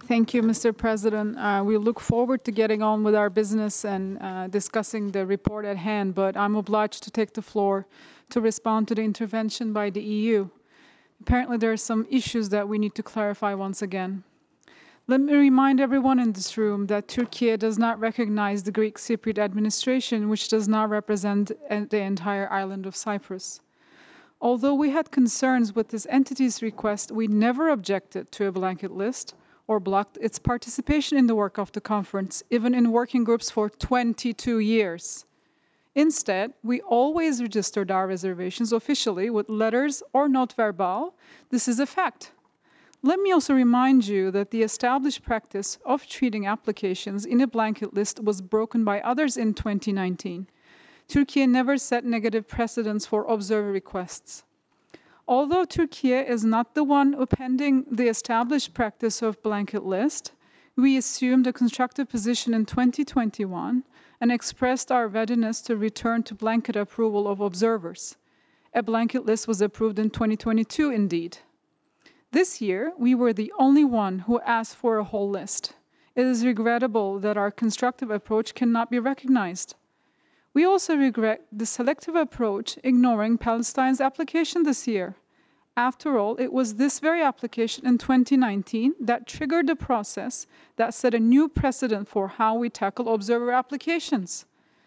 Thank you, Mr. President. We look forward to getting on with our business and discussing the report at hand, but I'm obliged to take the floor to respond to the intervention by the EU. Apparently, there are some issues that we need to clarify once again. Let me remind everyone in this room that Turkey does not recognize the Greek Cypriot administration, which does not represent the entire island of Cyprus. Although we had concerns with this entity's request, we never objected to a blanket list or blocked its participation in the work of the conference, even in working groups for 22 years. Instead, we always registered our reservations officially with letters or note verbal. This is a fact. Let me also remind you that the established practice of treating applications in a blanket list was broken by others in 2019. Turkey never set negative precedents for observer requests. Although Turkey is not the one appending the established practice of blanket list, we assumed a constructive position in 2021 and expressed our readiness to return to blanket approval of observers. A blanket list was approved in 2022 indeed. This year, we were the only one who asked for a whole list. It is regrettable that our constructive approach cannot be recognized. We also regret the selective approach ignoring Palestine's application this year. After all, it was this very application in 2019 that triggered the process that set a new precedent for how we tackle observer applications.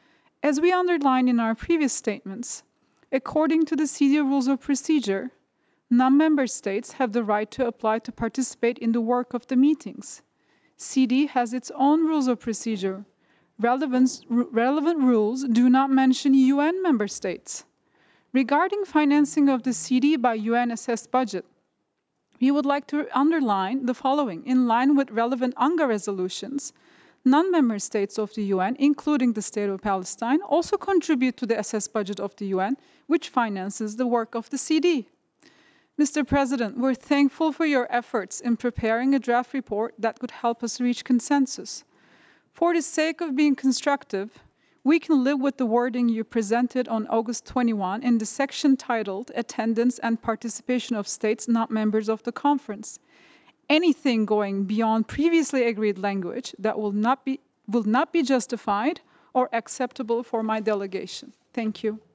As we underlined in our previous statements, according to the CD Rules of Procedure, non-member states have the right to apply to participate in the work of the meetings. CD has its own rules of procedure. Relevant rules do not mention UN member states. Regarding financing of the CD by UN-assessed budget, we would like to underline the following. In line with relevant UNGA resolutions, non-member states of the UN, including the State of Palestine, also contribute to the assessed budget of the UN, which finances the work of the CD. Mr. President, we're thankful for your efforts in preparing a draft report that could help us reach consensus. For the sake of being constructive, we can live with the wording you presented on August 21 in the section titled Attendance and Participation of States Not Members of the Conference. Anything going beyond previously agreed language that will not be justified or acceptable for my delegation. Thank you.